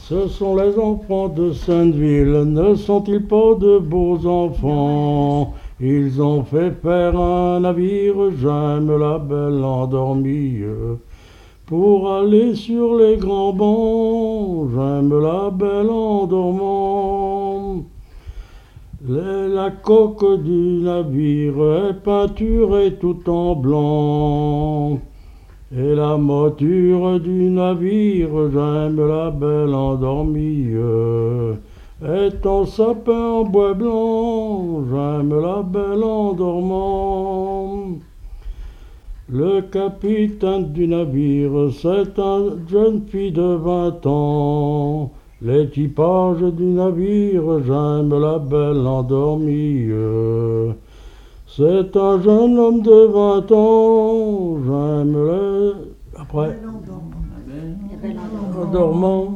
Ce sont les enfants de Sainte-Ville, ne sont-ils pas de beaux enfants? Ils ont fait faire un navire, j'aime la belle endormie. Pour aller sur les grands bancs, j'aime la belle en dormant. La coque du navire est peinturée tout en blanc. Et la moture du navire, j'aime la belle endormie. Est en sapin en bois blanc, j'aime la belle en dormant. Le capitaine du navire, c'est une jeune fille de 20 ans. L'équipage du navire, j'aime la belle endormie. C'est un jeune homme de 20 ans, j'aime le... Après, en dormant.